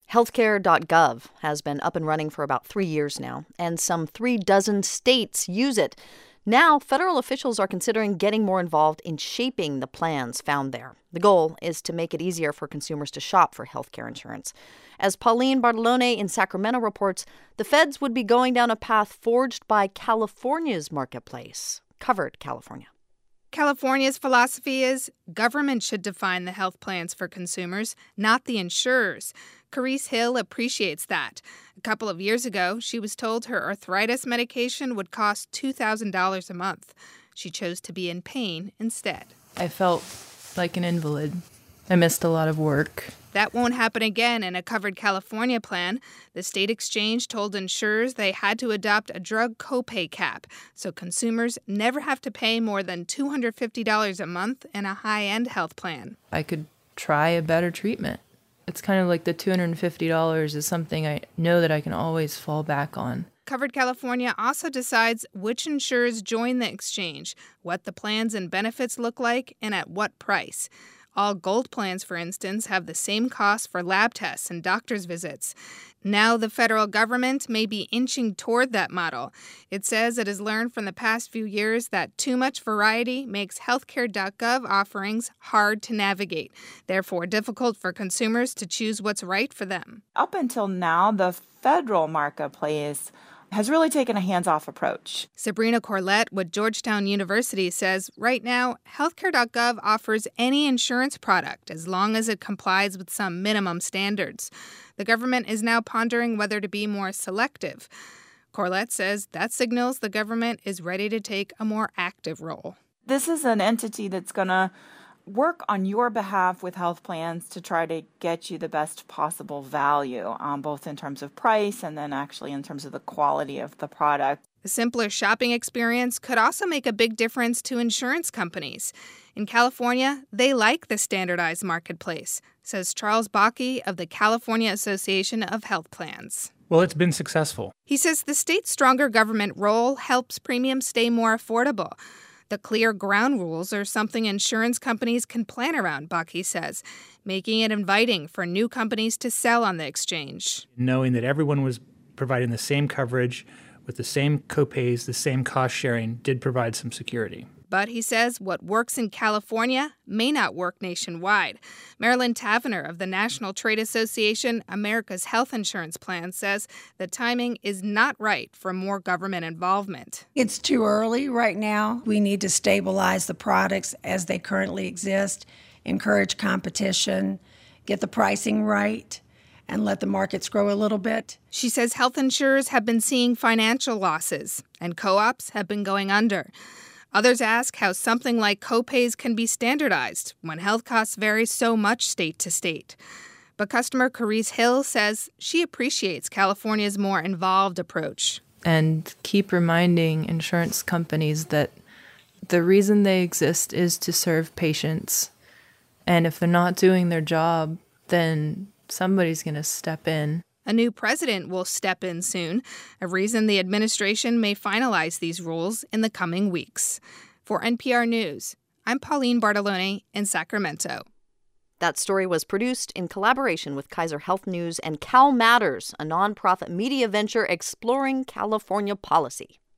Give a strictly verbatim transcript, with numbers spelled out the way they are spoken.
Healthcare dot gov has been up and running for about three years now, and some three dozen states use it. Now, federal officials are considering getting more involved in shaping the plans found there. The goal is to make it easier for consumers to shop for healthcare insurance. As Pauline Bartolone in Sacramento reports, the feds would be going down a path forged by California's marketplace, Covered California. California's philosophy is government should define the health plans for consumers, not the insurers. Carice Hill appreciates that. A couple of years ago, she was told her arthritis medication would cost two thousand dollars a month. She chose to be in pain instead. I felt like an invalid. I missed a lot of work. That won't happen again in a Covered California plan. The state exchange told insurers they had to adopt a drug copay cap, so consumers never have to pay more than two hundred fifty dollars a month in a high-end health plan. I could try a better treatment. It's kind of like the two hundred fifty dollars is something I know that I can always fall back on. Covered California also decides which insurers join the exchange, what the plans and benefits look like, and at what price. All gold plans, for instance, have the same cost for lab tests and doctor's visits. Now the federal government may be inching toward that model. It says it has learned from the past few years that too much variety makes Healthcare dot gov offerings hard to navigate, therefore difficult for consumers to choose what's right for them. Up until now, the federal marketplace has really taken a hands-off approach. Sabrina Corlett with Georgetown University says right now, Healthcare dot gov offers any insurance product as long as it complies with some minimum standards. The government is now pondering whether to be more selective. Corlett says that signals the government is ready to take a more active role. This is an entity that's going to work on your behalf with health plans to try to get you the best possible value, um, both in terms of price and then actually in terms of the quality of the product. A simpler shopping experience could also make a big difference to insurance companies. In California, they like the standardized marketplace, says Charles Bakke of the California Association of Health Plans. Well, it's been successful. He says the state's stronger government role helps premiums stay more affordable. The clear ground rules are something insurance companies can plan around, Bakke says, making it inviting for new companies to sell on the exchange. Knowing that everyone was providing the same coverage with the same copays, the same cost sharing, did provide some security. But he says what works in California may not work nationwide. Marilyn Tavener of the National Trade Association America's Health Insurance Plan says the timing is not right for more government involvement. It's too early right now. We need to stabilize the products as they currently exist, encourage competition, get the pricing right, and let the markets grow a little bit. She says health insurers have been seeing financial losses, and co-ops have been going under. Others ask how something like copays can be standardized when health costs vary so much state to state. But customer Carice Hill says she appreciates California's more involved approach. And keep reminding insurance companies that the reason they exist is to serve patients. And if they're not doing their job, then somebody's going to step in. A new president will step in soon, a reason the administration may finalize these rules in the coming weeks. For N P R News, I'm Pauline Bartolone in Sacramento. That story was produced in collaboration with Kaiser Health News and Cal Matters, a nonprofit media venture exploring California policy.